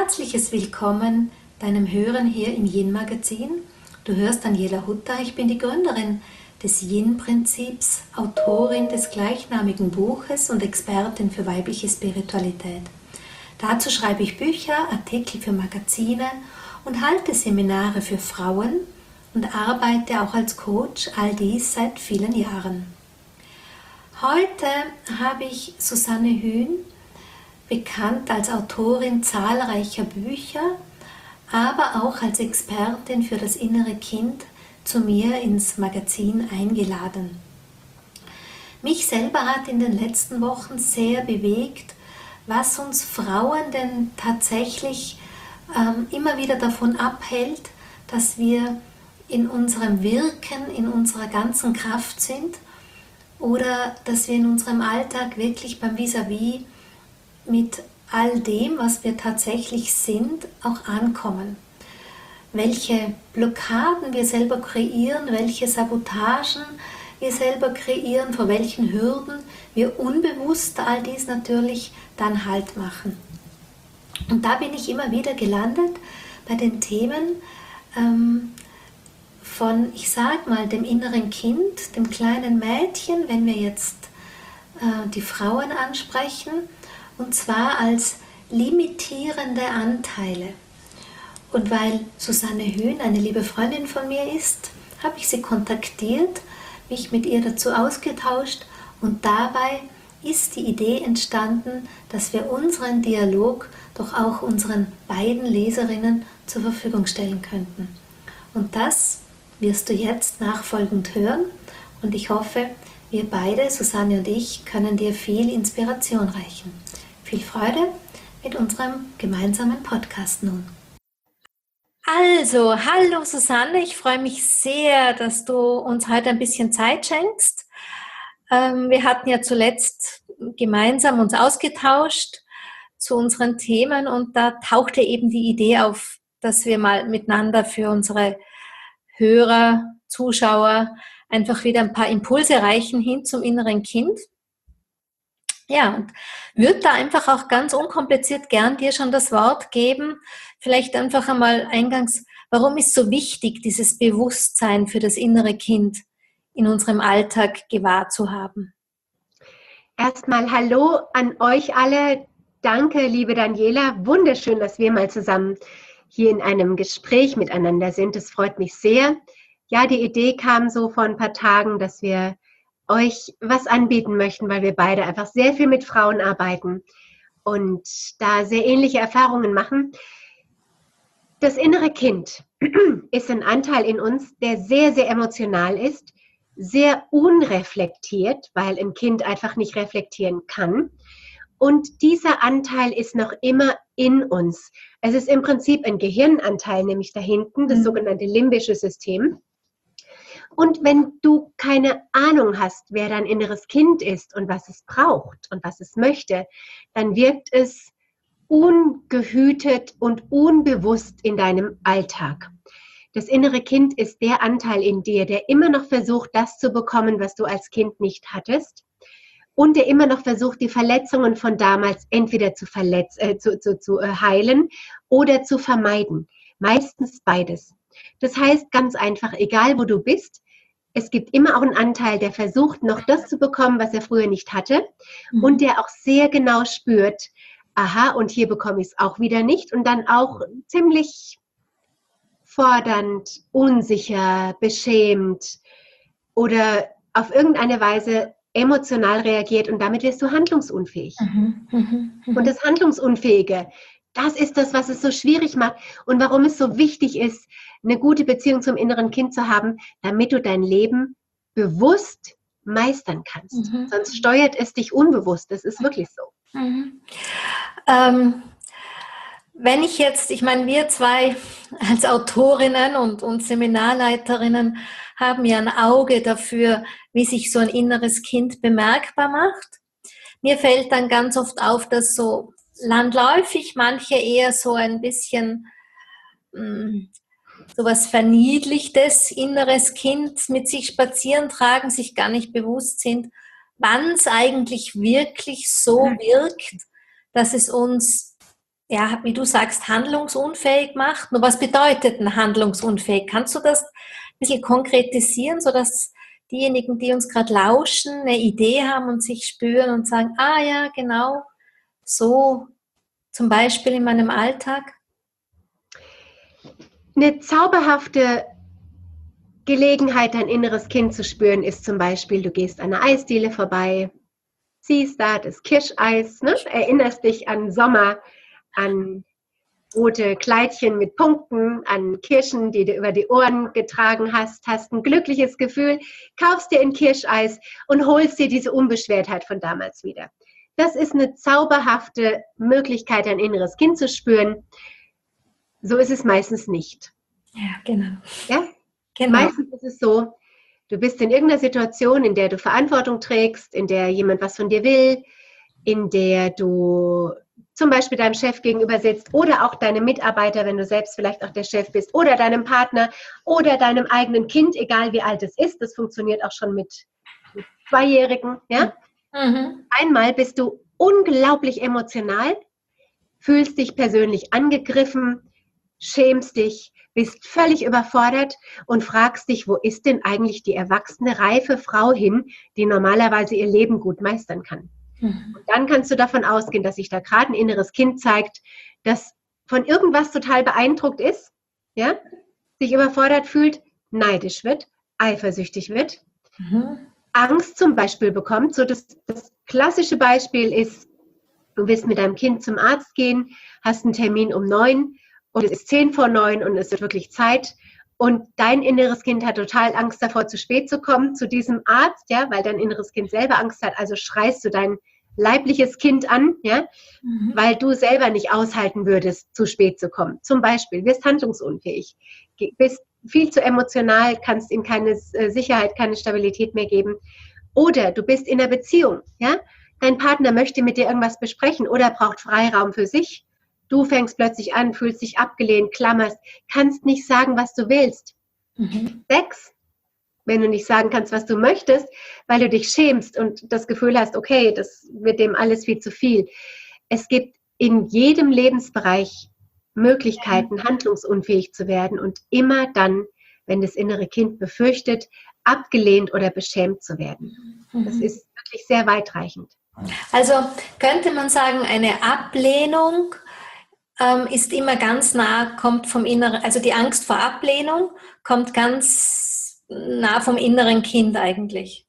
herzliches Willkommen deinem Hören hier im Yin-Magazin. Du hörst Daniela Hutter, ich bin die Gründerin des Yin-Prinzips, Autorin des gleichnamigen Buches und Expertin für weibliche Spiritualität. Dazu schreibe ich Bücher, Artikel für Magazine und halte Seminare für Frauen und arbeite auch als Coach, all dies seit vielen Jahren. Heute habe ich Susanne Hühn, bekannt als Autorin zahlreicher Bücher, aber auch als Expertin für das innere Kind, zu mir ins Magazin eingeladen. Mich selber hat in den letzten Wochen sehr bewegt, was uns Frauen denn tatsächlich immer wieder davon abhält, dass wir in unserem Wirken, in unserer ganzen Kraft sind oder dass wir in unserem Alltag wirklich beim Vis-à-vis mit all dem, was wir tatsächlich sind, auch ankommen. Welche Blockaden wir selber kreieren, welche Sabotagen wir selber kreieren, vor welchen Hürden wir unbewusst all dies natürlich dann Halt machen. Und da bin ich immer wieder gelandet bei den Themen von, ich sag mal, dem inneren Kind, dem kleinen Mädchen, wenn wir jetzt die Frauen ansprechen, und zwar als limitierende Anteile. Und weil Susanne Hühn eine liebe Freundin von mir ist, habe ich sie kontaktiert, mich mit ihr dazu ausgetauscht und dabei ist die Idee entstanden, dass wir unseren Dialog doch auch unseren beiden Leserinnen zur Verfügung stellen könnten. Und das wirst du jetzt nachfolgend hören und ich hoffe, wir beide, Susanne und ich, können dir viel Inspiration reichen. Viel Freude mit unserem gemeinsamen Podcast nun. Also, hallo Susanne, ich freue mich sehr, dass du uns heute ein bisschen Zeit schenkst. Wir hatten ja zuletzt gemeinsam uns ausgetauscht zu unseren Themen und da tauchte eben die Idee auf, dass wir mal miteinander für unsere Hörer, Zuschauer einfach wieder ein paar Impulse reichen hin zum inneren Kind. Ja, und würde da einfach auch ganz unkompliziert gern dir schon das Wort geben. Vielleicht einfach einmal eingangs, warum ist so wichtig, dieses Bewusstsein für das innere Kind in unserem Alltag gewahr zu haben? Erstmal Hallo an euch alle. Danke, liebe Daniela. Wunderschön, dass wir mal zusammen hier in einem Gespräch miteinander sind. Das freut mich sehr. Ja, die Idee kam so vor ein paar Tagen, dass wir euch was anbieten möchten, weil wir beide einfach sehr viel mit Frauen arbeiten und da sehr ähnliche Erfahrungen machen. Das innere Kind ist ein Anteil in uns, der sehr, sehr emotional ist, sehr unreflektiert, weil ein Kind einfach nicht reflektieren kann. Und dieser Anteil ist noch immer in uns. Es ist im Prinzip ein Gehirnanteil, nämlich da hinten, das sogenannte limbische System. Und wenn du keine Ahnung hast, wer dein inneres Kind ist und was es braucht und was es möchte, dann wirkt es ungehütet und unbewusst in deinem Alltag. Das innere Kind ist der Anteil in dir, der immer noch versucht, das zu bekommen, was du als Kind nicht hattest und der immer noch versucht, die Verletzungen von damals entweder zu heilen oder zu vermeiden. Meistens beides. Das heißt ganz einfach, egal wo du bist, es gibt immer auch einen Anteil, der versucht, noch das zu bekommen, was er früher nicht hatte und der auch sehr genau spürt, aha, und hier bekomme ich es auch wieder nicht und dann auch ziemlich fordernd, unsicher, beschämt oder auf irgendeine Weise emotional reagiert und damit wirst du handlungsunfähig. Und das Handlungsunfähige, das ist das, was es so schwierig macht und warum es so wichtig ist, eine gute Beziehung zum inneren Kind zu haben, damit du dein Leben bewusst meistern kannst. Sonst steuert es dich unbewusst. Das ist wirklich so. Wenn ich jetzt, ich meine, wir zwei als Autorinnen und Seminarleiterinnen haben ja ein Auge dafür, wie sich so ein inneres Kind bemerkbar macht. Mir fällt dann ganz oft auf, dass so landläufig manche eher so ein bisschen so was Verniedlichtes, inneres Kind mit sich spazieren tragen, sich gar nicht bewusst sind, wann es eigentlich wirklich so wirkt, dass es uns ja, wie du sagst, handlungsunfähig macht. Nur was bedeutet denn handlungsunfähig? Kannst du das ein bisschen konkretisieren, sodass diejenigen, die uns gerade lauschen, eine Idee haben und sich spüren und sagen, ah ja, genau, so zum Beispiel in meinem Alltag? Eine zauberhafte Gelegenheit, dein inneres Kind zu spüren, ist zum Beispiel, du gehst an einer Eisdiele vorbei, siehst da das Kirscheis, ne? Erinnerst dich an Sommer, an rote Kleidchen mit Punkten, an Kirschen, die du über die Ohren getragen hast, hast ein glückliches Gefühl, kaufst dir ein Kirscheis und holst dir diese Unbeschwertheit von damals wieder. Das ist eine zauberhafte Möglichkeit, dein inneres Kind zu spüren. So ist es meistens nicht. Ja, genau. Ja? Genau. Meistens ist es so, du bist in irgendeiner Situation, in der du Verantwortung trägst, in der jemand was von dir will, in der du zum Beispiel deinem Chef gegenüber sitzt oder auch deinem Mitarbeiter, wenn du selbst vielleicht auch der Chef bist, oder deinem Partner oder deinem eigenen Kind, egal wie alt es ist. Das funktioniert auch schon mit Zweijährigen. Ja? Mhm. Einmal bist du unglaublich emotional, fühlst dich persönlich angegriffen, schämst dich, bist völlig überfordert und fragst dich, wo ist denn eigentlich die erwachsene, reife Frau hin, die normalerweise ihr Leben gut meistern kann. Und dann kannst du davon ausgehen, dass sich da gerade ein inneres Kind zeigt, das von irgendwas total beeindruckt ist, ja, sich überfordert fühlt, neidisch wird, eifersüchtig wird, Angst zum Beispiel bekommt. So das klassische Beispiel ist, du willst mit deinem Kind zum Arzt gehen, hast einen Termin um 9 und es ist 10 vor 9 und es wird wirklich Zeit. Und dein inneres Kind hat total Angst davor, zu spät zu kommen zu diesem Arzt, ja, weil dein inneres Kind selber Angst hat. Also schreist du dein leibliches Kind an, ja, weil du selber nicht aushalten würdest, zu spät zu kommen. Zum Beispiel, wirst handlungsunfähig, bist viel zu emotional, kannst ihm keine Sicherheit, keine Stabilität mehr geben. Oder du bist in einer Beziehung, ja, dein Partner möchte mit dir irgendwas besprechen oder braucht Freiraum für sich. Du fängst plötzlich an, fühlst dich abgelehnt, klammerst, kannst nicht sagen, was du willst. 6, wenn du nicht sagen kannst, was du möchtest, weil du dich schämst und das Gefühl hast, okay, das wird dem alles viel zu viel. Es gibt in jedem Lebensbereich Möglichkeiten, handlungsunfähig zu werden und immer dann, wenn das innere Kind befürchtet, abgelehnt oder beschämt zu werden. Das ist wirklich sehr weitreichend. Also könnte man sagen, eine Ablehnung ist immer ganz nah, kommt vom Inneren, also die Angst vor Ablehnung kommt ganz nah vom inneren Kind eigentlich.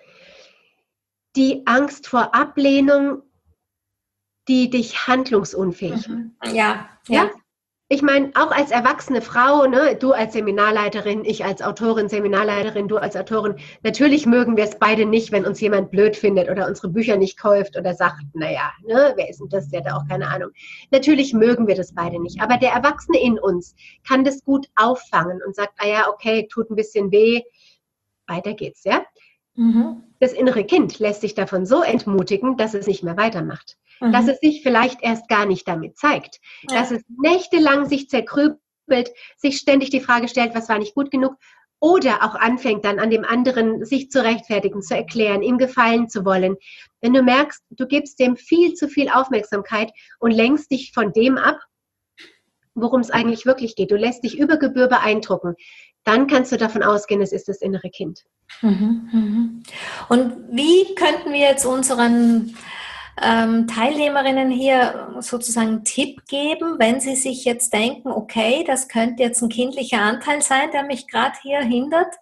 Die Angst vor Ablehnung, die dich handlungsunfähig macht. Ja, Ja? ja. Ich meine, auch als erwachsene Frau, ne, du als Seminarleiterin, ich als Autorin, Seminarleiterin, du als Autorin, natürlich mögen wir es beide nicht, wenn uns jemand blöd findet oder unsere Bücher nicht kauft oder sagt, naja, ne, wer ist denn das, der hat auch keine Ahnung. Natürlich mögen wir das beide nicht, aber der Erwachsene in uns kann das gut auffangen und sagt, ah ja, okay, tut ein bisschen weh, weiter geht's, ja. Das innere Kind lässt sich davon so entmutigen, dass es nicht mehr weitermacht. Dass es sich vielleicht erst gar nicht damit zeigt. Ja. Dass es nächtelang sich zerkrübelt, sich ständig die Frage stellt, was war nicht gut genug, oder auch anfängt dann an dem anderen sich zu rechtfertigen, zu erklären, ihm gefallen zu wollen. Wenn du merkst, du gibst dem viel zu viel Aufmerksamkeit und lenkst dich von dem ab, worum es eigentlich wirklich geht. Du lässt dich über Gebühr beeindrucken. Dann kannst du davon ausgehen, es ist das innere Kind. Und wie könnten wir jetzt unseren Teilnehmerinnen hier sozusagen einen Tipp geben, wenn sie sich jetzt denken, okay, das könnte jetzt ein kindlicher Anteil sein, der mich gerade hier hindert,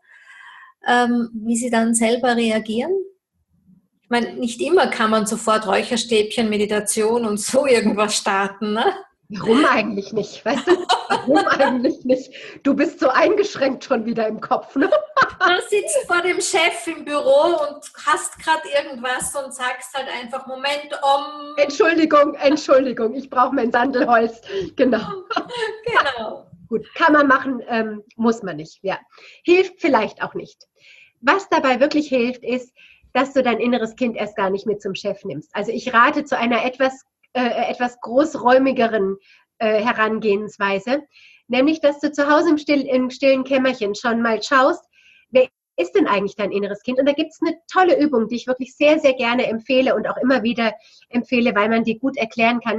wie sie dann selber reagieren? Ich meine, nicht immer kann man sofort Räucherstäbchen, Meditation und so irgendwas starten, ne? Warum eigentlich nicht? Weißt du, warum eigentlich nicht? Du bist so eingeschränkt schon wieder im Kopf, ne? Du sitzt vor dem Chef im Büro und hast gerade irgendwas und sagst halt einfach, Moment, Entschuldigung, ich brauche mein Sandelholz. Genau. Genau. Gut, kann man machen, muss man nicht. Ja. Hilft vielleicht auch nicht. Was dabei wirklich hilft, ist, dass du dein inneres Kind erst gar nicht mit zum Chef nimmst. Also ich rate zu einer etwas großräumigeren Herangehensweise, nämlich, dass du zu Hause im stillen Kämmerchen schon mal schaust, wer ist denn eigentlich dein inneres Kind? Und da gibt es eine tolle Übung, die ich wirklich sehr, sehr gerne empfehle und auch immer wieder empfehle, weil man die gut erklären kann.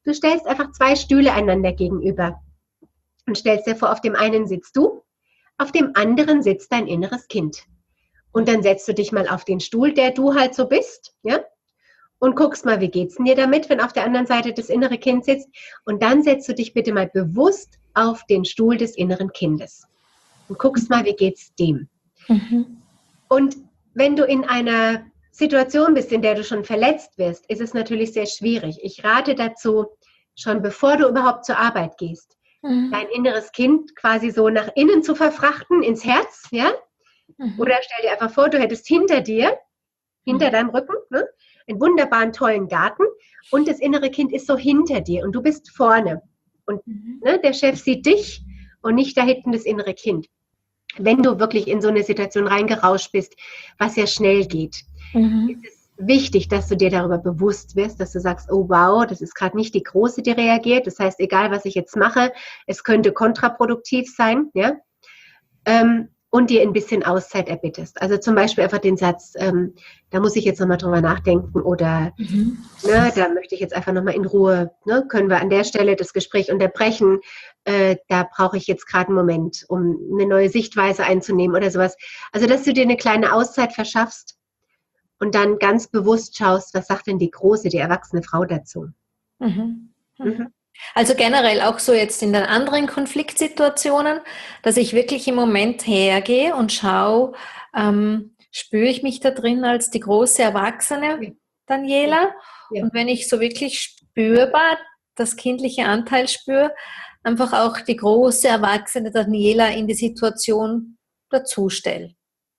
Du stellst einfach 2 Stühle einander gegenüber und stellst dir vor, auf dem einen sitzt du, auf dem anderen sitzt dein inneres Kind. Und dann setzt du dich mal auf den Stuhl, der du halt so bist, ja? Und guckst mal, wie geht's denn dir damit, wenn auf der anderen Seite das innere Kind sitzt. Und dann setzt du dich bitte mal bewusst auf den Stuhl des inneren Kindes. Und guckst mal, wie geht's dem. Und wenn du in einer Situation bist, in der du schon verletzt wirst, ist es natürlich sehr schwierig. Ich rate dazu, schon bevor du überhaupt zur Arbeit gehst, dein inneres Kind quasi so nach innen zu verfrachten, ins Herz, ja? Oder stell dir einfach vor, du hättest hinter dir, hinter deinem Rücken, ne, einen wunderbaren, tollen Garten und das innere Kind ist so hinter dir und du bist vorne. Und ne, der Chef sieht dich und nicht da hinten das innere Kind. Wenn du wirklich in so eine Situation reingerauscht bist, was ja schnell geht, ist es wichtig, dass du dir darüber bewusst wirst, dass du sagst, oh wow, das ist gerade nicht die Große, die reagiert. Das heißt, egal was ich jetzt mache, es könnte kontraproduktiv sein, ja. Und dir ein bisschen Auszeit erbittest. Also zum Beispiel einfach den Satz, da muss ich jetzt nochmal drüber nachdenken oder ne, da möchte ich jetzt einfach nochmal in Ruhe, ne, können wir an der Stelle das Gespräch unterbrechen, da brauche ich jetzt gerade einen Moment, um eine neue Sichtweise einzunehmen oder sowas. Also dass du dir eine kleine Auszeit verschaffst und dann ganz bewusst schaust, was sagt denn die große, die erwachsene Frau dazu. Also generell auch so jetzt in den anderen Konfliktsituationen, dass ich wirklich im Moment hergehe und schaue, spüre ich mich da drin als die große Erwachsene Daniela? Ja. Und wenn ich so wirklich spürbar das kindliche Anteil spüre, einfach auch die große erwachsene Daniela in die Situation dazustelle.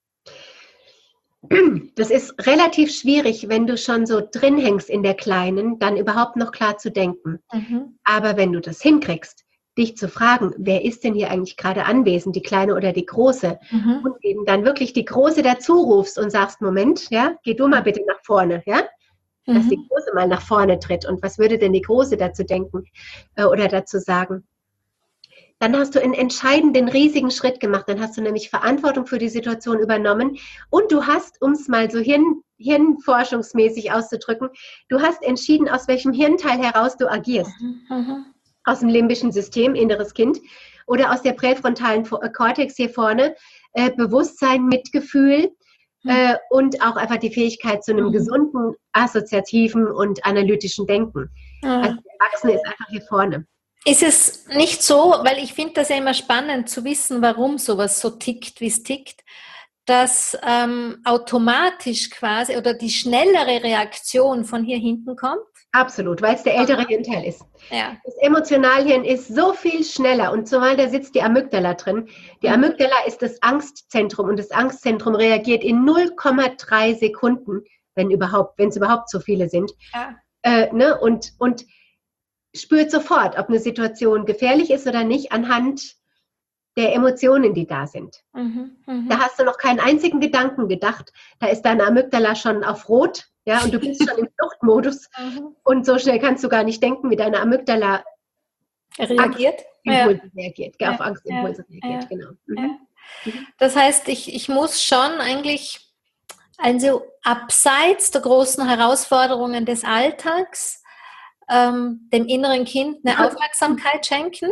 Das ist relativ schwierig, wenn du schon so drin hängst in der Kleinen, dann überhaupt noch klar zu denken. Aber wenn du das hinkriegst, dich zu fragen, wer ist denn hier eigentlich gerade anwesend, die Kleine oder die Große, und eben dann wirklich die Große dazu rufst und sagst, Moment, ja, geh du mal bitte nach vorne, ja, dass die Große mal nach vorne tritt. Und was würde denn die Große dazu denken oder dazu sagen? Dann hast du einen entscheidenden, riesigen Schritt gemacht. Dann hast du nämlich Verantwortung für die Situation übernommen und du hast, um es mal so hirnforschungsmäßig auszudrücken, du hast entschieden, aus welchem Hirnteil heraus du agierst. Aus dem limbischen System, inneres Kind, oder aus der präfrontalen Kortex hier vorne, Bewusstsein, Mitgefühl und auch einfach die Fähigkeit zu einem gesunden, assoziativen und analytischen Denken. Also der Erwachsene ist einfach hier vorne. Ist es nicht so, weil ich finde das ja immer spannend zu wissen, warum sowas so tickt, wie es tickt, dass automatisch quasi oder die schnellere Reaktion von hier hinten kommt? Absolut, weil es der ältere Hirnteil ist. Ja. Das Emotionalhirn ist so viel schneller und zumal da sitzt die Amygdala drin. Die Amygdala ist das Angstzentrum und das Angstzentrum reagiert in 0,3 Sekunden, wenn es überhaupt so viele sind. Ja. Ne? Und spürt sofort, ob eine Situation gefährlich ist oder nicht, anhand der Emotionen, die da sind. Da hast du noch keinen einzigen Gedanken gedacht. Da ist deine Amygdala schon auf Rot, ja, und du bist schon im Fluchtmodus. Und so schnell kannst du gar nicht denken, wie deine Amygdala reagiert. Auf Angstimpulse reagiert, genau. Das heißt, ich muss schon eigentlich, also abseits der großen Herausforderungen des Alltags, dem inneren Kind eine Aufmerksamkeit schenken,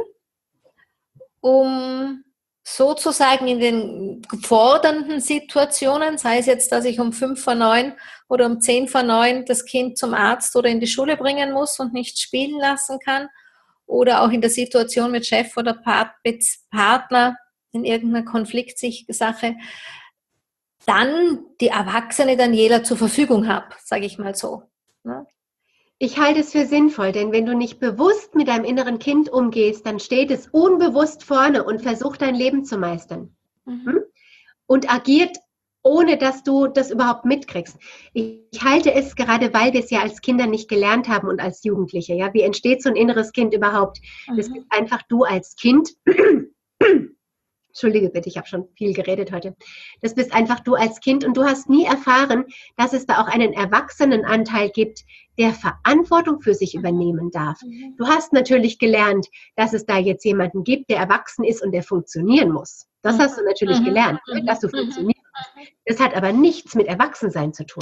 um sozusagen in den fordernden Situationen, sei es jetzt, dass ich um 5:09 oder um 10:09 das Kind zum Arzt oder in die Schule bringen muss und nicht spielen lassen kann, oder auch in der Situation mit Chef oder Partner in irgendeiner Konfliktsache, dann die erwachsene Daniela zur Verfügung habe, sage ich mal so. Ne? Ich halte es für sinnvoll, denn wenn du nicht bewusst mit deinem inneren Kind umgehst, dann steht es unbewusst vorne und versucht dein Leben zu meistern. Und agiert, ohne dass du das überhaupt mitkriegst. Ich halte es, gerade weil wir es ja als Kinder nicht gelernt haben und als Jugendliche, ja, wie entsteht so ein inneres Kind überhaupt? Das ist einfach du als Kind. Entschuldige bitte, ich habe schon viel geredet heute. Das bist einfach du als Kind und du hast nie erfahren, dass es da auch einen Erwachsenenanteil gibt, der Verantwortung für sich übernehmen darf. Du hast natürlich gelernt, dass es da jetzt jemanden gibt, der erwachsen ist und der funktionieren muss. Das hast du natürlich gelernt, dass du funktionieren musst. Das hat aber nichts mit Erwachsensein zu tun.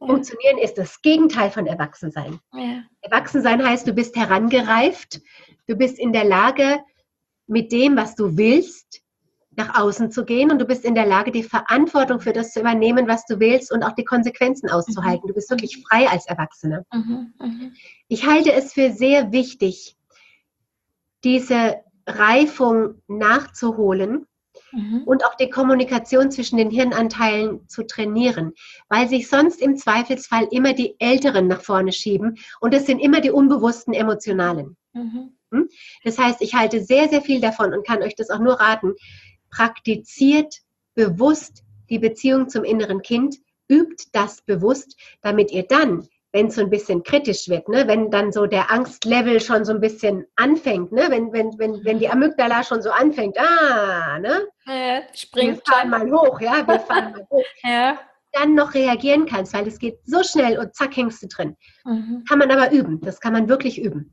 Funktionieren ist das Gegenteil von Erwachsensein. Ja. Erwachsensein heißt, du bist herangereift, du bist in der Lage, mit dem, was du willst, nach außen zu gehen und du bist in der Lage, die Verantwortung für das zu übernehmen, was du willst und auch die Konsequenzen auszuhalten. Du bist wirklich frei als Erwachsener. Ich halte es für sehr wichtig, diese Reifung nachzuholen und auch die Kommunikation zwischen den Hirnanteilen zu trainieren, weil sich sonst im Zweifelsfall immer die Älteren nach vorne schieben und es sind immer die unbewussten Emotionalen. Das heißt, ich halte sehr, sehr viel davon und kann euch das auch nur raten, praktiziert bewusst die Beziehung zum inneren Kind, übt das bewusst, damit ihr dann, wenn es so ein bisschen kritisch wird, ne, wenn dann so der Angstlevel schon so ein bisschen anfängt, ne, wenn die Amygdala schon so anfängt, ne, springt wir fahren mal hoch, ja, wir fahren mal hoch, dann noch reagieren kannst, weil es geht so schnell und zack, hängst du drin. Kann man aber üben, das kann man wirklich üben.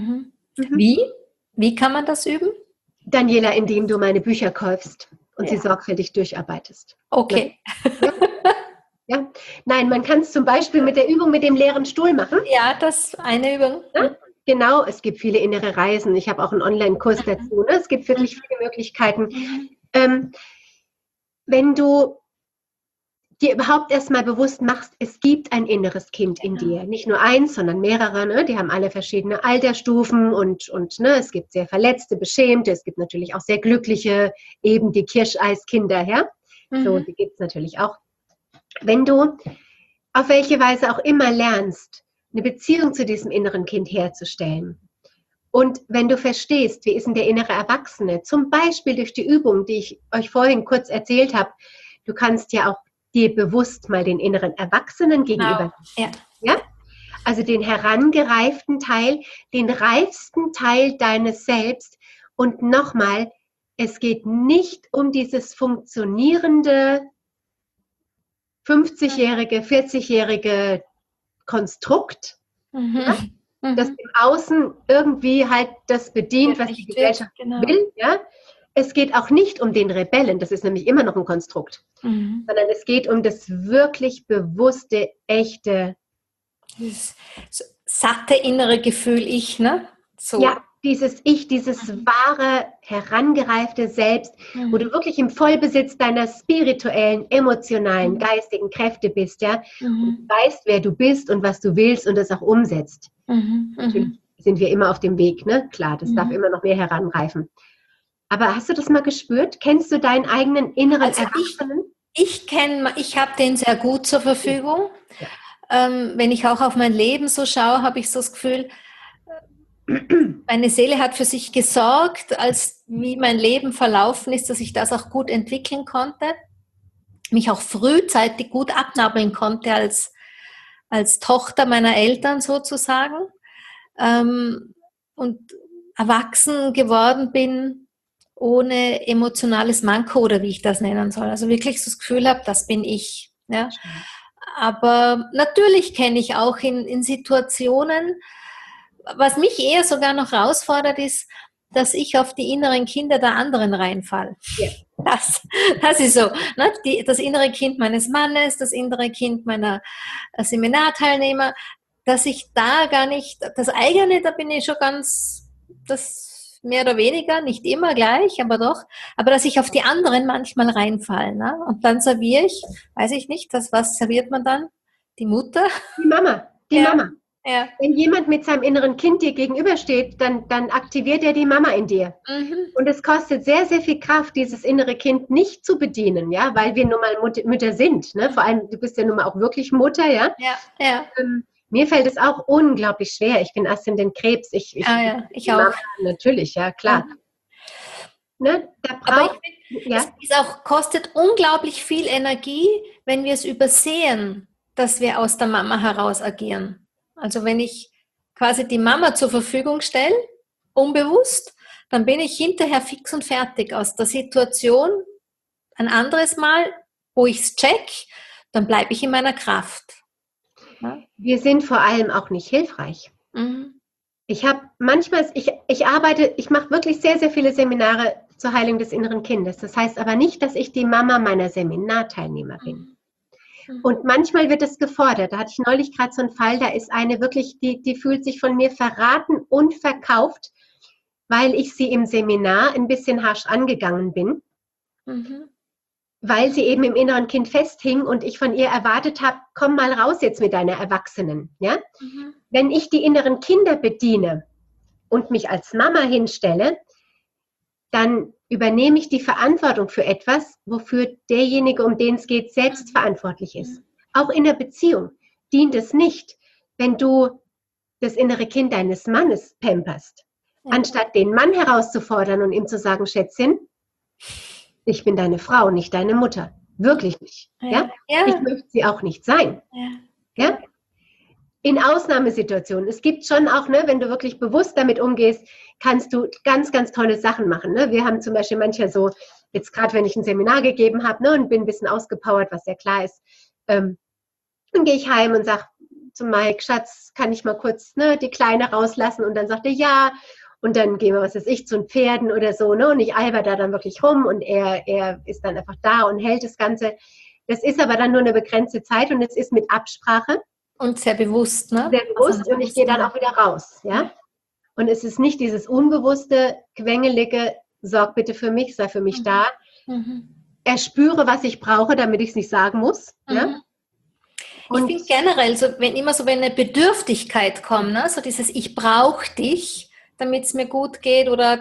Wie kann man das üben? Daniela, indem du meine Bücher kaufst und sie sorgfältig durcharbeitest. Okay. Ja. Nein, man kann es zum Beispiel mit der Übung mit dem leeren Stuhl machen. Ja, das ist eine Übung. Ja, genau, es gibt viele innere Reisen. Ich habe auch einen Online-Kurs dazu. Ne? Es gibt wirklich viele Möglichkeiten. Wenn du dir überhaupt erstmal bewusst machst, es gibt ein inneres Kind in dir. Nicht nur eins, sondern mehrere. Ne? Die haben alle verschiedene Altersstufen und ne, es gibt sehr verletzte, beschämte, es gibt natürlich auch sehr glückliche, eben die Kirscheiskinder. Ja? So, die gibt es natürlich auch. Wenn du auf welche Weise auch immer lernst, eine Beziehung zu diesem inneren Kind herzustellen und wenn du verstehst, wie ist denn der innere Erwachsene, zum Beispiel durch die Übung, die ich euch vorhin kurz erzählt habe, du kannst ja auch dir bewusst mal den inneren Erwachsenen gegenüber, ja? Also den herangereiften Teil, den reifsten Teil deines Selbst und nochmal, es geht nicht um dieses funktionierende 50-jährige, 40-jährige Konstrukt, das im Außen irgendwie halt das bedient, was die Gesellschaft will. Ja? Es geht auch nicht um den Rebellen, das ist nämlich immer noch ein Konstrukt, sondern es geht um das wirklich bewusste, echte, dieses satte innere Gefühl Ich, ne? So. Ja, dieses Ich, dieses wahre, herangereifte Selbst, wo du wirklich im Vollbesitz deiner spirituellen, emotionalen, geistigen Kräfte bist, ja, und weißt, wer du bist und was du willst und das auch umsetzt. Natürlich sind wir immer auf dem Weg, ne? Klar, das darf immer noch mehr heranreifen. Aber hast du das mal gespürt? Kennst du deinen eigenen inneren Erwachsenen? Ich habe den sehr gut zur Verfügung. Ja. Wenn ich auch auf mein Leben so schaue, habe ich so das Gefühl, meine Seele hat für sich gesorgt, als wie mein Leben verlaufen ist, dass ich das auch gut entwickeln konnte, mich auch frühzeitig gut abnabeln konnte als Tochter meiner Eltern sozusagen, und erwachsen geworden bin ohne emotionales Manko oder wie ich das nennen soll. Also wirklich so das Gefühl habe, das bin ich. Ja? Aber natürlich kenne ich auch in Situationen, was mich eher sogar noch herausfordert, ist, dass ich auf die inneren Kinder der anderen reinfalle. Ja. Das ist so. Ne? Das innere Kind meines Mannes, das innere Kind meiner Seminarteilnehmer, dass ich da gar nicht, das eigene, da bin ich schon ganz, das mehr oder weniger, nicht immer gleich, aber doch, aber dass ich auf die anderen manchmal reinfalle. Ne? Und dann serviere ich, weiß ich nicht, was serviert man dann? Die Mutter? Die Mama, die Mama. Ja. Wenn jemand mit seinem inneren Kind dir gegenübersteht, dann aktiviert er die Mama in dir. Und es kostet sehr, sehr viel Kraft, dieses innere Kind nicht zu bedienen, ja, weil wir nun mal Mütter sind. Ne? Vor allem, du bist ja nun mal auch wirklich Mutter, ja. Mir fällt es auch unglaublich schwer. Ich bin Aszendent Krebs. Ich auch. Mama, natürlich, ja, klar. Ne? Aber ich finde, es kostet unglaublich viel Energie, wenn wir es übersehen, dass wir aus der Mama heraus agieren. Also wenn ich quasi die Mama zur Verfügung stelle, unbewusst, dann bin ich hinterher fix und fertig aus der Situation. Ein anderes Mal, wo ich es check, dann bleibe ich in meiner Kraft. Ja? Wir sind vor allem auch nicht hilfreich. Ich habe manchmal, ich mache wirklich sehr, sehr viele Seminare zur Heilung des inneren Kindes. Das heißt aber nicht, dass ich die Mama meiner Seminarteilnehmer bin. Und manchmal wird es gefordert. Da hatte ich neulich gerade so einen Fall, da ist eine wirklich, die fühlt sich von mir verraten und verkauft, weil ich sie im Seminar ein bisschen harsch angegangen bin, weil sie eben im inneren Kind festhing und ich von ihr erwartet habe, komm mal raus jetzt mit deiner Erwachsenen. Ja? Wenn ich die inneren Kinder bediene und mich als Mama hinstelle, dann übernehme ich die Verantwortung für etwas, wofür derjenige, um den es geht, selbst verantwortlich ist. Auch in der Beziehung dient es nicht, wenn du das innere Kind deines Mannes pamperst, anstatt den Mann herauszufordern und ihm zu sagen, Schätzchen, ich bin deine Frau, nicht deine Mutter. Wirklich nicht. Ja? Ich möchte sie auch nicht sein. Ja? In Ausnahmesituationen. Es gibt schon auch, ne, wenn du wirklich bewusst damit umgehst, kannst du ganz, ganz tolle Sachen machen. Ne? Wir haben zum Beispiel manchmal so, jetzt gerade wenn ich ein Seminar gegeben habe, ne, und bin ein bisschen ausgepowert, was ja klar ist, dann gehe ich heim und sage zu Mike, Schatz, kann ich mal kurz, ne, die Kleine rauslassen? Und dann sagt er, ja. Und dann gehen wir, was weiß ich, zu den Pferden oder so, ne? Und ich alber da dann wirklich rum und er ist dann einfach da und hält das Ganze. Das ist aber dann nur eine begrenzte Zeit und es ist mit Absprache. Und sehr bewusst, ne? Sehr bewusst und ich gehe dann auch wieder raus, ja? Und es ist nicht dieses unbewusste, quengelige, sorg bitte für mich, sei für mich da. Erspüre, was ich brauche, damit ich es nicht sagen muss, ja? Und ich finde generell, so, wenn eine Bedürftigkeit kommt, ne? So dieses Ich brauche dich, damit es mir gut geht oder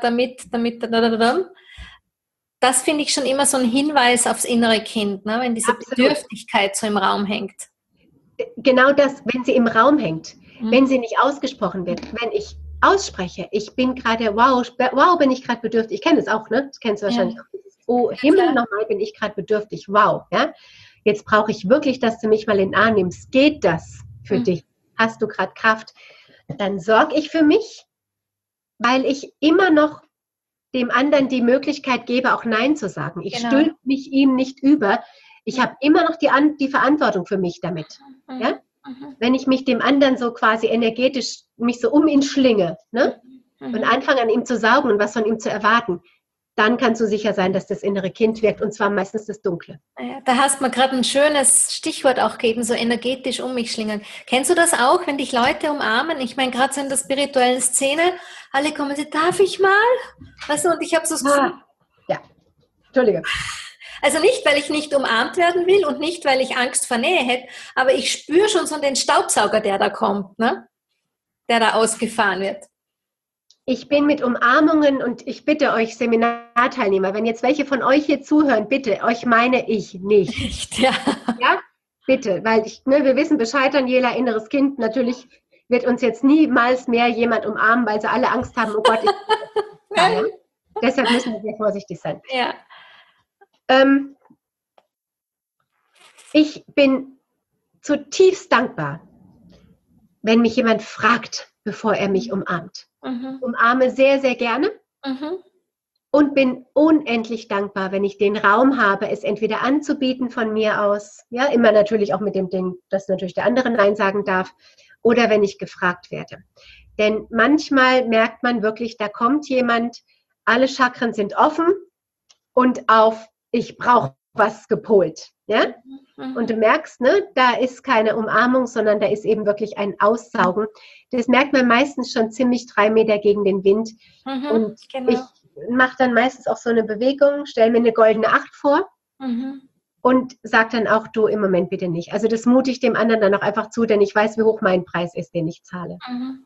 das finde ich schon immer so ein Hinweis aufs innere Kind, ne? Wenn diese Bedürftigkeit so im Raum hängt. Genau das, wenn sie im Raum hängt, wenn sie nicht ausgesprochen wird, wenn ich ausspreche, ich bin gerade, wow, bin ich gerade bedürftig. Ich kenne das auch, ne? Das kennst du wahrscheinlich auch. Oh Himmel, nochmal bin ich gerade bedürftig. Wow, ja? Jetzt brauche ich wirklich, dass du mich mal in den Arm nimmst. Geht das für dich? Hast du gerade Kraft? Dann sorge ich für mich, weil ich immer noch dem anderen die Möglichkeit gebe, auch Nein zu sagen. Ich stülpe mich ihm nicht über. Ich habe immer noch die Verantwortung für mich damit. Ja? Wenn ich mich dem anderen so quasi energetisch mich so um ihn schlinge, ne? Und anfange an ihm zu saugen und was von ihm zu erwarten, dann kannst du sicher sein, dass das innere Kind wirkt und zwar meistens das Dunkle. Ja, da hast du mir gerade ein schönes Stichwort auch gegeben, so energetisch um mich schlingern. Kennst du das auch, wenn dich Leute umarmen? Ich meine, gerade so in der spirituellen Szene, alle kommen und darf ich mal? Weißt du, und ich habe so das Gefühl, ja, Entschuldige. Also nicht, weil ich nicht umarmt werden will und nicht, weil ich Angst vor Nähe hätte, aber ich spüre schon so den Staubsauger, der da kommt, ne? Der da ausgefahren wird. Ich bin mit Umarmungen und ich bitte euch Seminarteilnehmer, wenn jetzt welche von euch hier zuhören, bitte, euch meine ich nicht. Ja, bitte, weil wir wissen Bescheid, Daniela, inneres Kind, natürlich wird uns jetzt niemals mehr jemand umarmen, weil sie alle Angst haben, oh Gott, deshalb müssen wir sehr vorsichtig sein. Ja. Ich bin zutiefst dankbar, wenn mich jemand fragt, bevor er mich umarmt. Umarme sehr, sehr gerne und bin unendlich dankbar, wenn ich den Raum habe, es entweder anzubieten von mir aus, ja, immer natürlich auch mit dem Ding, dass natürlich der andere Nein sagen darf, oder wenn ich gefragt werde. Denn manchmal merkt man wirklich, da kommt jemand, alle Chakren sind offen und auf ich brauche was gepolt. Ja? Und du merkst, ne, da ist keine Umarmung, sondern da ist eben wirklich ein Aussaugen. Das merkt man meistens schon ziemlich 3 Meter gegen den Wind. Und ich mache dann meistens auch so eine Bewegung, stelle mir eine goldene 8 vor und sage dann auch, du im Moment bitte nicht. Also das mute ich dem anderen dann auch einfach zu, denn ich weiß, wie hoch mein Preis ist, den ich zahle.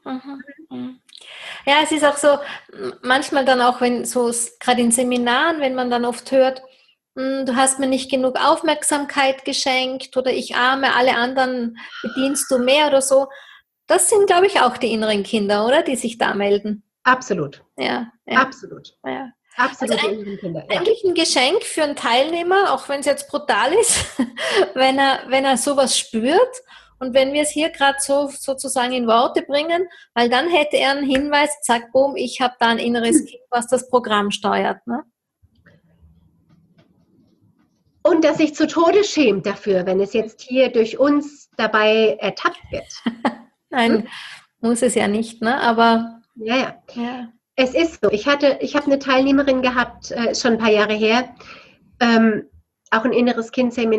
Ja, es ist auch so, manchmal dann auch, wenn so, gerade in Seminaren, wenn man dann oft hört, du hast mir nicht genug Aufmerksamkeit geschenkt oder ich arme, alle anderen bedienst du mehr oder so. Das sind, glaube ich, auch die inneren Kinder, oder? Die sich da melden. Absolut. Ja. Absolut. Ja. Absolut. Also eigentlich ein Geschenk für einen Teilnehmer, auch wenn es jetzt brutal ist, wenn er sowas spürt und wenn wir es hier gerade so sozusagen in Worte bringen, weil dann hätte er einen Hinweis, zack, boom, ich habe da ein inneres Kind, was das Programm steuert, ne? Und dass sich zu Tode schämt dafür, wenn es jetzt hier durch uns dabei ertappt wird. Nein, muss es ja nicht, ne? Aber ja. Es ist so. Ich habe eine Teilnehmerin gehabt, schon ein paar Jahre her, auch ein inneres Kind-Seminar.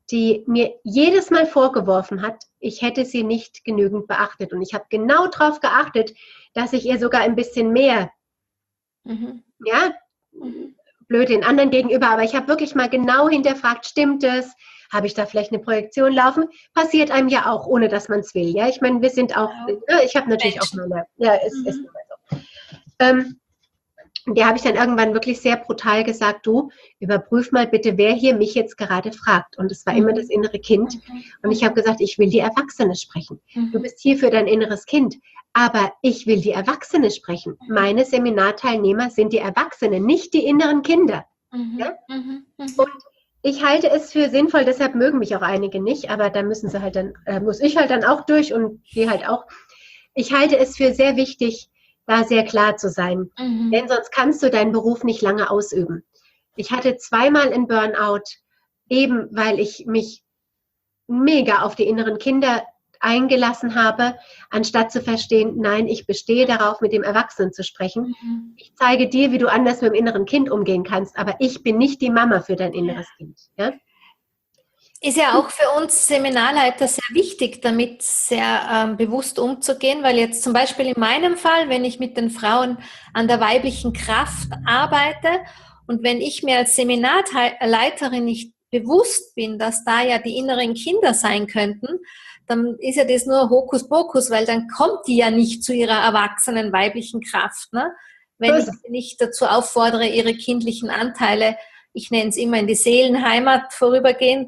die mir jedes Mal vorgeworfen hat, ich hätte sie nicht genügend beachtet. Und ich habe genau darauf geachtet, dass ich ihr sogar ein bisschen mehr, ja, blöd den anderen gegenüber, aber ich habe wirklich mal genau hinterfragt, stimmt es? Habe ich da vielleicht eine Projektion laufen? Passiert einem ja auch, ohne dass man es will. Ja, ich meine, wir sind auch, ich habe natürlich auch meine, ja, ist immer so. Der habe ich dann irgendwann wirklich sehr brutal gesagt, du, überprüf mal bitte, wer hier mich jetzt gerade fragt. Und es war immer das innere Kind. Und ich habe gesagt, ich will die Erwachsene sprechen. Du bist hier für dein inneres Kind. Aber ich will die Erwachsene sprechen. Meine Seminarteilnehmer sind die Erwachsenen, nicht die inneren Kinder. Ja? Und ich halte es für sinnvoll, deshalb mögen mich auch einige nicht, aber da müssen sie halt dann, muss ich halt dann auch durch und die halt auch. Ich halte es für sehr wichtig, da sehr klar zu sein. Denn sonst kannst du deinen Beruf nicht lange ausüben. Ich hatte zweimal einen Burnout, eben weil ich mich mega auf die inneren Kinder eingelassen habe, anstatt zu verstehen, nein, ich bestehe darauf, mit dem Erwachsenen zu sprechen. Ich zeige dir, wie du anders mit dem inneren Kind umgehen kannst, aber ich bin nicht die Mama für dein inneres Kind. Ja? Ist ja auch für uns Seminarleiter sehr wichtig, damit sehr bewusst umzugehen, weil jetzt zum Beispiel in meinem Fall, wenn ich mit den Frauen an der weiblichen Kraft arbeite und wenn ich mir als Seminarleiterin nicht bewusst bin, dass da ja die inneren Kinder sein könnten, dann ist ja das nur Hokuspokus, weil dann kommt die ja nicht zu ihrer erwachsenen weiblichen Kraft, ne? Wenn ich sie nicht dazu auffordere, ihre kindlichen Anteile, ich nenne es immer in die Seelenheimat vorübergehend,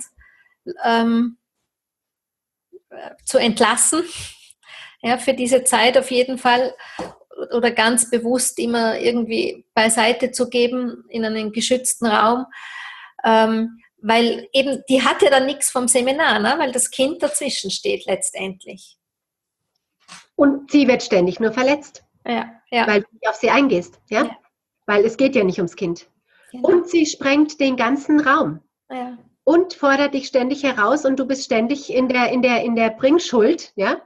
zu entlassen, ja, für diese Zeit auf jeden Fall oder ganz bewusst immer irgendwie beiseite zu geben in einen geschützten Raum, weil eben, die hat ja dann nichts vom Seminar, ne? Weil das Kind dazwischen steht letztendlich. Und sie wird ständig nur verletzt, ja. weil du nicht auf sie eingehst, ja? Weil es geht ja nicht ums Kind. Genau. Und sie sprengt den ganzen Raum. Ja. Und fordert dich ständig heraus und du bist ständig in der Bringschuld, ja.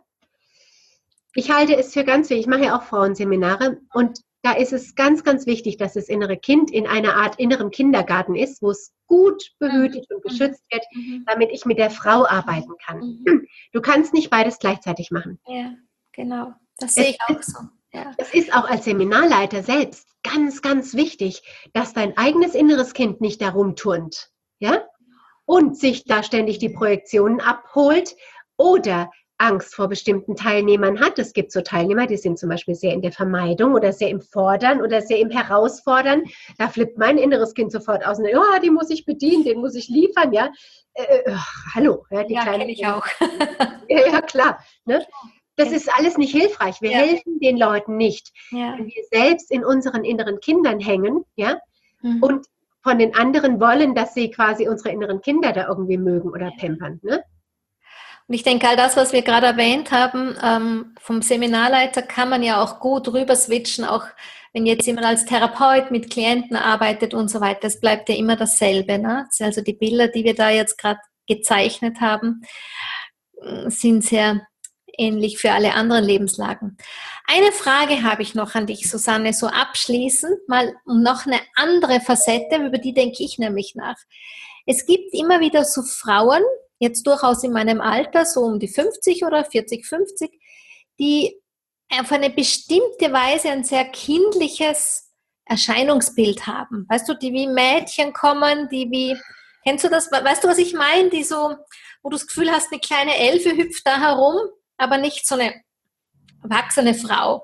Ich halte es für ganz wichtig, ich mache ja auch Frauenseminare und da ist es ganz, ganz wichtig, dass das innere Kind in einer Art inneren Kindergarten ist, wo es gut behütet und geschützt wird, damit ich mit der Frau arbeiten kann. Du kannst nicht beides gleichzeitig machen. Ja, genau. Das sehe ich auch so. Ja. Es ist auch als Seminarleiter selbst ganz, ganz wichtig, dass dein eigenes inneres Kind nicht da rumturnt, ja? Und sich da ständig die Projektionen abholt oder Angst vor bestimmten Teilnehmern hat. Es gibt so Teilnehmer, die sind zum Beispiel sehr in der Vermeidung oder sehr im Fordern oder sehr im Herausfordern. Da flippt mein inneres Kind sofort aus und sagt, oh, den muss ich bedienen, den muss ich liefern, ja. Hallo. Ja, die kenne ich auch. Ja, klar. Ne? Das ist alles nicht hilfreich. Wir helfen den Leuten nicht. Wenn wir selbst in unseren inneren Kindern hängen, ja, und von den anderen wollen, dass sie quasi unsere inneren Kinder da irgendwie mögen oder pampern. Ne? Und ich denke, all das, was wir gerade erwähnt haben, vom Seminarleiter kann man ja auch gut rüber switchen, auch wenn jetzt jemand als Therapeut mit Klienten arbeitet und so weiter. Es bleibt ja immer dasselbe. Ne? Also die Bilder, die wir da jetzt gerade gezeichnet haben, sind sehr ähnlich für alle anderen Lebenslagen. Eine Frage habe ich noch an dich, Susanne, so abschließend, mal noch eine andere Facette, über die denke ich nämlich nach. Es gibt immer wieder so Frauen, jetzt durchaus in meinem Alter, so um die 50 oder 40, 50, die auf eine bestimmte Weise ein sehr kindliches Erscheinungsbild haben. Weißt du, die wie Mädchen kommen, die wie, kennst du das, weißt du, was ich meine? Die so, wo du das Gefühl hast, eine kleine Elfe hüpft da herum, aber nicht so eine erwachsene Frau.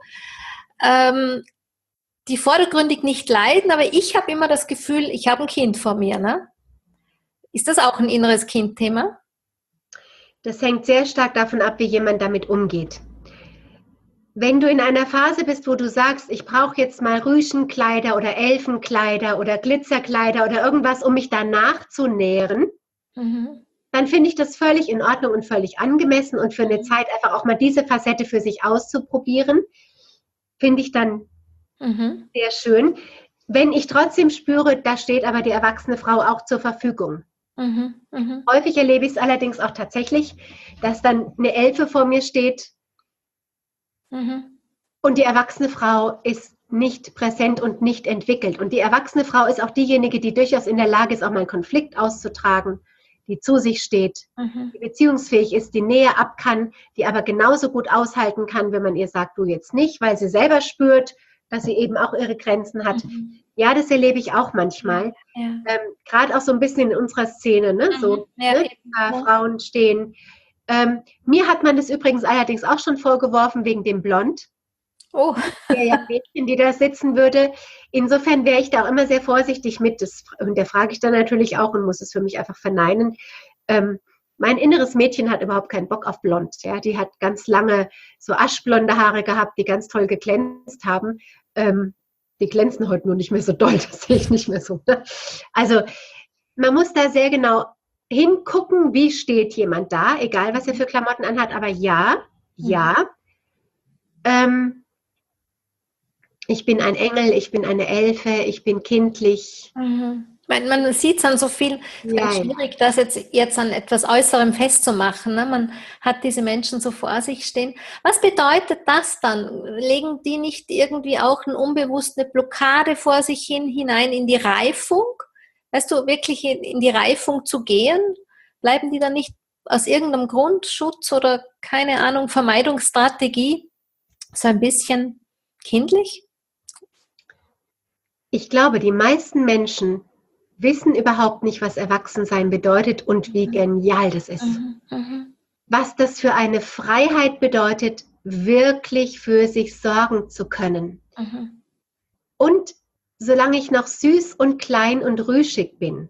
Die vordergründig nicht leiden, aber ich habe immer das Gefühl, ich habe ein Kind vor mir. Ne? Ist das auch ein inneres Kind-Thema? Das hängt sehr stark davon ab, wie jemand damit umgeht. Wenn du in einer Phase bist, wo du sagst, ich brauche jetzt mal Rüschenkleider oder Elfenkleider oder Glitzerkleider oder irgendwas, um mich danach zu nähren, dann finde ich das völlig in Ordnung und völlig angemessen und für eine Zeit einfach auch mal diese Facette für sich auszuprobieren, finde ich dann sehr schön. Wenn ich trotzdem spüre, da steht aber die erwachsene Frau auch zur Verfügung. Häufig erlebe ich es allerdings auch tatsächlich, dass dann eine Elfe vor mir steht und die erwachsene Frau ist nicht präsent und nicht entwickelt. Und die erwachsene Frau ist auch diejenige, die durchaus in der Lage ist, auch mal einen Konflikt auszutragen, die zu sich steht, die beziehungsfähig ist, die Nähe ab kann, die aber genauso gut aushalten kann, wenn man ihr sagt, du jetzt nicht, weil sie selber spürt, dass sie eben auch ihre Grenzen hat. Ja, das erlebe ich auch manchmal. Ja. Gerade auch so ein bisschen in unserer Szene, ne? So, Ja, ne? Frauen stehen. Mir hat man das übrigens allerdings auch schon vorgeworfen, wegen dem Blond. Oh. Der ja Mädchen, die da sitzen würde. Insofern wäre ich da auch immer sehr vorsichtig mit. Und da frage ich dann natürlich auch und muss es für mich einfach verneinen. Mein inneres Mädchen hat überhaupt keinen Bock auf Blond. Ja? Die hat ganz lange so aschblonde Haare gehabt, die ganz toll geglänzt haben. Die glänzen heute nur nicht mehr so doll, das sehe ich nicht mehr so. Ne? Also man muss da sehr genau hingucken, wie steht jemand da, egal was er für Klamotten anhat. Aber ja, ich bin ein Engel, ich bin eine Elfe, ich bin kindlich. Man sieht es an so viel, es ist ganz schwierig, das jetzt an etwas Äußerem festzumachen. Ne? Man hat diese Menschen so vor sich stehen. Was bedeutet das dann? Legen die nicht irgendwie auch eine unbewusste Blockade vor sich hinein in die Reifung? Weißt du, wirklich in die Reifung zu gehen? Bleiben die dann nicht aus irgendeinem Grund, Schutz oder keine Ahnung, Vermeidungsstrategie so ein bisschen kindlich? Ich glaube, die meisten Menschen wissen überhaupt nicht, was Erwachsensein bedeutet und wie genial das ist. Was das für eine Freiheit bedeutet, wirklich für sich sorgen zu können. Und solange ich noch süß und klein und rüschig bin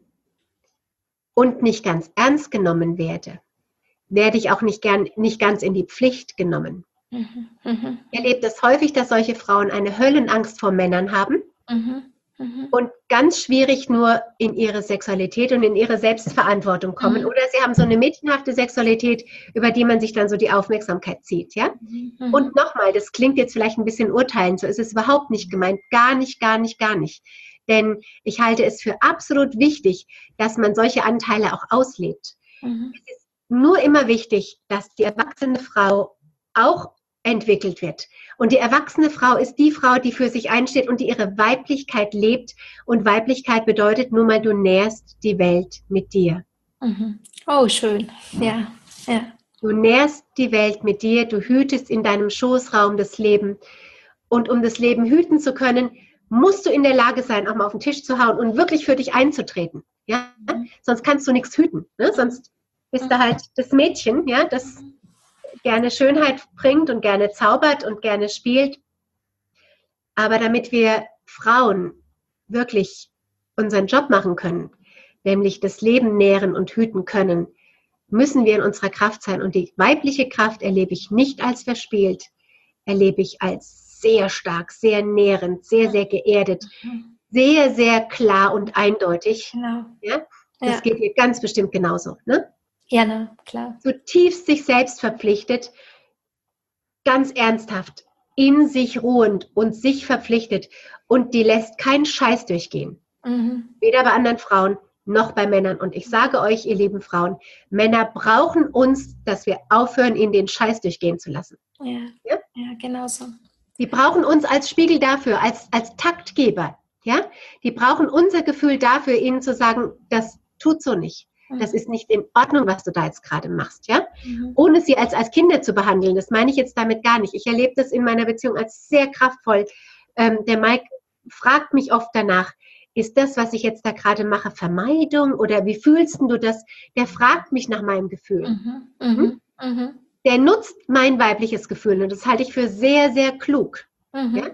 und nicht ganz ernst genommen werde, werde ich auch nicht ganz in die Pflicht genommen. Ich erlebe das häufig, dass solche Frauen eine Höllenangst vor Männern haben. Und ganz schwierig nur in ihre Sexualität und in ihre Selbstverantwortung kommen. Oder sie haben so eine mädchenhafte Sexualität, über die man sich dann so die Aufmerksamkeit zieht. Ja? Und nochmal, das klingt jetzt vielleicht ein bisschen urteilend, so ist es überhaupt nicht gemeint. Gar nicht, gar nicht, gar nicht. Denn ich halte es für absolut wichtig, dass man solche Anteile auch auslebt. Es ist nur immer wichtig, dass die erwachsene Frau auch entwickelt wird. Und die erwachsene Frau ist die Frau, die für sich einsteht und die ihre Weiblichkeit lebt. Und Weiblichkeit bedeutet nun mal, du nährst die Welt mit dir. Oh, schön. Ja. Du nährst die Welt mit dir, du hütest in deinem Schoßraum das Leben. Und um das Leben hüten zu können, musst du in der Lage sein, auch mal auf den Tisch zu hauen und wirklich für dich einzutreten. Ja? Sonst kannst du nichts hüten. Ne? Sonst bist du halt das Mädchen, ja, das gerne Schönheit bringt und gerne zaubert und gerne spielt. Aber damit wir Frauen wirklich unseren Job machen können, nämlich das Leben nähren und hüten können, müssen wir in unserer Kraft sein. Und die weibliche Kraft erlebe ich nicht als verspielt, erlebe ich als sehr stark, sehr nährend, sehr, sehr geerdet, sehr, sehr klar und eindeutig. Genau. Ja? Das geht ihr ganz bestimmt genauso. Ne? Ja, na, klar. Zutiefst sich selbst verpflichtet, ganz ernsthaft, in sich ruhend und sich verpflichtet und die lässt keinen Scheiß durchgehen. Weder bei anderen Frauen noch bei Männern. Und ich sage euch, ihr lieben Frauen, Männer brauchen uns, dass wir aufhören, ihnen den Scheiß durchgehen zu lassen. Ja, genau so. Die brauchen uns als Spiegel dafür, als Taktgeber. Ja? Die brauchen unser Gefühl dafür, ihnen zu sagen, das tut so nicht. Das ist nicht in Ordnung, was du da jetzt gerade machst, ja? Ohne sie als Kinder zu behandeln. Das meine ich jetzt damit gar nicht. Ich erlebe das in meiner Beziehung als sehr kraftvoll. Der Mike fragt mich oft danach, ist das, was ich jetzt da gerade mache, Vermeidung oder wie fühlst du das? Der fragt mich nach meinem Gefühl. Der nutzt mein weibliches Gefühl und das halte ich für sehr, sehr klug. Ja?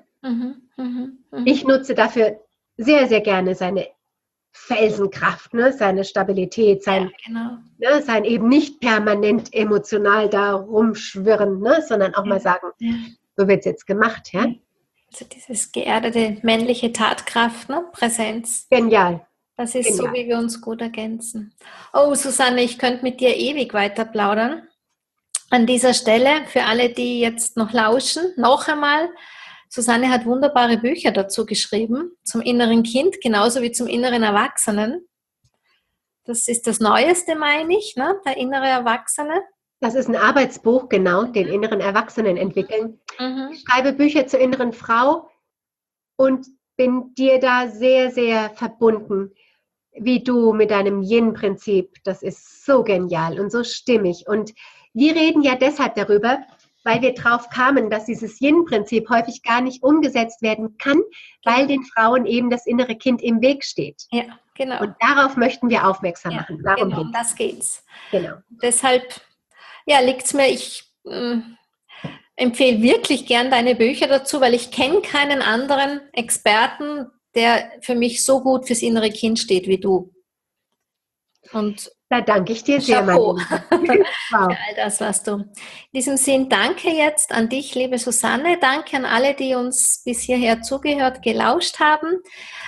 Ich nutze dafür sehr, sehr gerne seine Felsenkraft, ne? Seine Stabilität, sein eben nicht permanent emotional da rumschwirren, ne? Sondern auch mal sagen, so wird es jetzt gemacht. Ja? Also dieses geerdete männliche Tatkraft, ne? Präsenz. Genial. Das ist so, wie wir uns gut ergänzen. Oh, Susanne, ich könnte mit dir ewig weiter plaudern. An dieser Stelle, für alle, die jetzt noch lauschen, noch einmal, Susanne hat wunderbare Bücher dazu geschrieben, zum inneren Kind, genauso wie zum inneren Erwachsenen. Das ist das Neueste, meine ich, ne? Der innere Erwachsene. Das ist ein Arbeitsbuch, genau, den inneren Erwachsenen entwickeln. Ich schreibe Bücher zur inneren Frau und bin dir da sehr, sehr verbunden. wie du mit deinem Yin-Prinzip. Das ist so genial und so stimmig. Und wir reden ja deshalb darüber, weil wir drauf kamen, dass dieses Yin-Prinzip häufig gar nicht umgesetzt werden kann, weil den Frauen eben das innere Kind im Weg steht. Ja, genau. Und darauf möchten wir aufmerksam Ja, machen. Darum genau, um das geht's. Genau. Deshalb, ja, liegt es mir, ich empfehle wirklich gern deine Bücher dazu, weil ich kenne keinen anderen Experten, der für mich so gut fürs innere Kind steht wie du. Und da danke ich dir sehr, Chapeau. Wow. Für all das, was du. In diesem Sinn, danke jetzt an dich, liebe Susanne. Danke an alle, die uns bis hierher zugehört, gelauscht haben.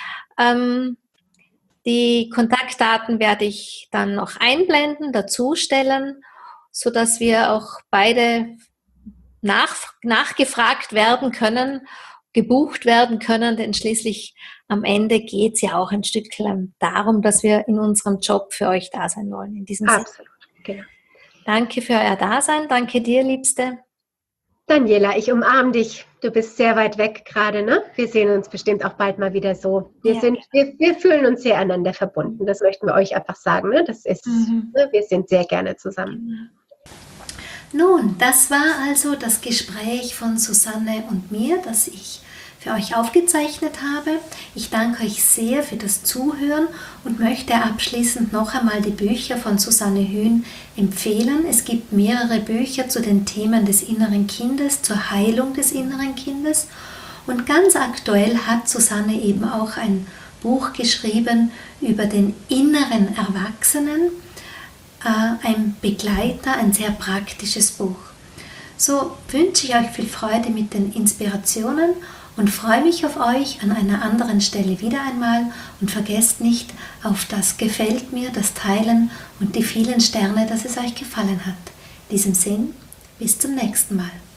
Die Kontaktdaten werde ich dann noch einblenden, dazustellen, sodass wir auch beide nachgefragt werden können, gebucht werden können, denn schließlich am Ende geht es ja auch ein Stückchen darum, dass wir in unserem Job für euch da sein wollen. In diesem Sinne. Absolut, genau. Danke für euer Dasein, danke dir, Liebste. Daniela, ich umarme dich. Du bist sehr weit weg gerade, ne? Wir sehen uns bestimmt auch bald mal wieder so. Wir fühlen uns sehr einander verbunden. Das möchten wir euch einfach sagen, ne? Das ist, ne? Wir sind sehr gerne zusammen. Nun, das war also das Gespräch von Susanne und mir, das ich für euch aufgezeichnet habe. Ich danke euch sehr für das Zuhören und möchte abschließend noch einmal die Bücher von Susanne Hühn empfehlen. Es gibt mehrere Bücher zu den Themen des inneren Kindes, zur Heilung des inneren Kindes. Und ganz aktuell hat Susanne eben auch ein Buch geschrieben über den inneren Erwachsenen, ein Begleiter, ein sehr praktisches Buch. So wünsche ich euch viel Freude mit den Inspirationen und freue mich auf euch an einer anderen Stelle wieder einmal und vergesst nicht auf das Gefällt mir, das Teilen und die vielen Sterne, dass es euch gefallen hat. In diesem Sinn, bis zum nächsten Mal.